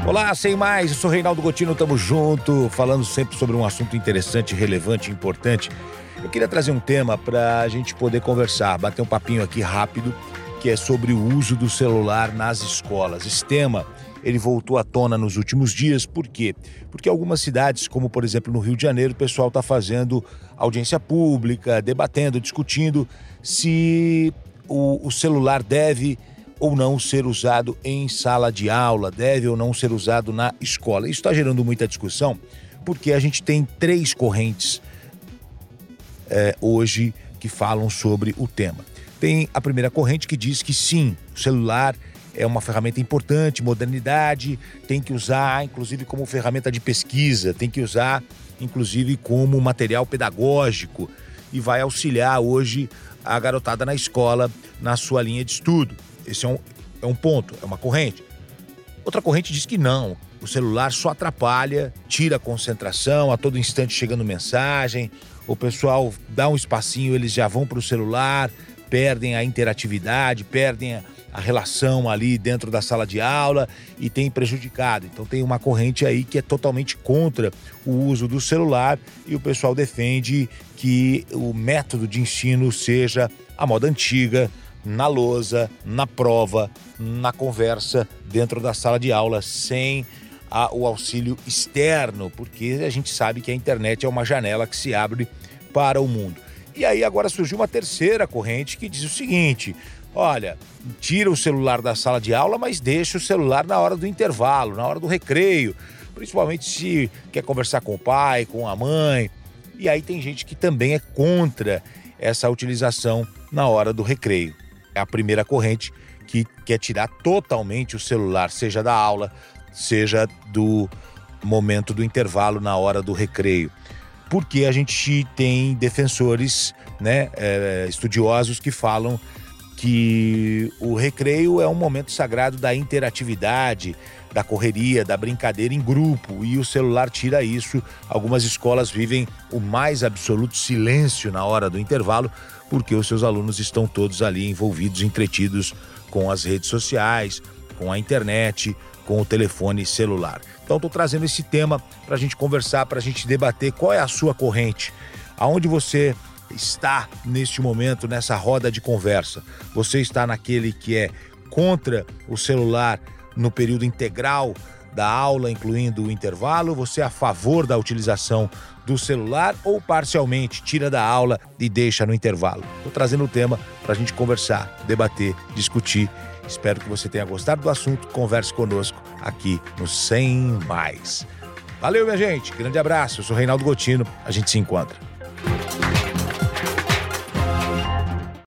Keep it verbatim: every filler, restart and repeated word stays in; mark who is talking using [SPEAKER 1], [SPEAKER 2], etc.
[SPEAKER 1] Olá, sem mais, eu sou Reinaldo Gotino, tamo junto, falando sempre sobre um assunto interessante, relevante, importante. Eu queria trazer um tema pra gente poder conversar, bater um papinho aqui rápido, que é sobre o uso do celular nas escolas. Esse tema, ele voltou à tona nos últimos dias, por quê? Porque algumas cidades, como por exemplo no Rio de Janeiro, o pessoal está fazendo audiência pública, debatendo, discutindo se o, o celular deve ou não ser usado em sala de aula, deve ou não ser usado na escola. Isso está gerando muita discussão, porque a gente tem três correntes é, hoje que falam sobre o tema. Tem a primeira corrente que diz que sim, o celular é uma ferramenta importante, modernidade, tem que usar inclusive como ferramenta de pesquisa, tem que usar inclusive como material pedagógico e vai auxiliar hoje a garotada na escola, na sua linha de estudo. Esse é um, é um ponto, é uma corrente. Outra corrente diz que não, o celular só atrapalha, tira a concentração, a todo instante chegando mensagem, o pessoal dá um espacinho, eles já vão para o celular, perdem a interatividade, perdem a, a relação ali dentro da sala de aula e tem prejudicado. Então tem uma corrente aí que é totalmente contra o uso do celular e o pessoal defende que o método de ensino seja a moda antiga, na lousa, na prova, na conversa, dentro da sala de aula, sem a, o auxílio externo, porque a gente sabe que a internet é uma janela que se abre para o mundo. E aí agora surgiu uma terceira corrente que diz o seguinte: olha, tira o celular da sala de aula, mas deixa o celular na hora do intervalo, na hora do recreio, principalmente se quer conversar com o pai, com a mãe. E aí tem gente que também é contra essa utilização na hora do recreio. É a primeira corrente que quer tirar totalmente o celular, seja da aula, seja do momento do intervalo na hora do recreio. Porque a gente tem defensores, né, é, estudiosos que falam que o recreio é um momento sagrado da interatividade, da correria, da brincadeira em grupo, e o celular tira isso. Algumas escolas vivem o mais absoluto silêncio na hora do intervalo, porque os seus alunos estão todos ali envolvidos, entretidos com as redes sociais, com a internet, com o telefone celular. Então estou trazendo esse tema para a gente conversar, para a gente debater qual é a sua corrente, aonde você está neste momento, nessa roda de conversa. Você está naquele que é contra o celular no período integral da aula, incluindo o intervalo? Você é a favor da utilização do celular ou parcialmente tira da aula e deixa no intervalo? Estou trazendo o tema para a gente conversar, debater, discutir. Espero que você tenha gostado do assunto. Converse conosco aqui no Sem Mais. Valeu, minha gente. Grande abraço. Eu sou Reinaldo Gotino. A gente se encontra.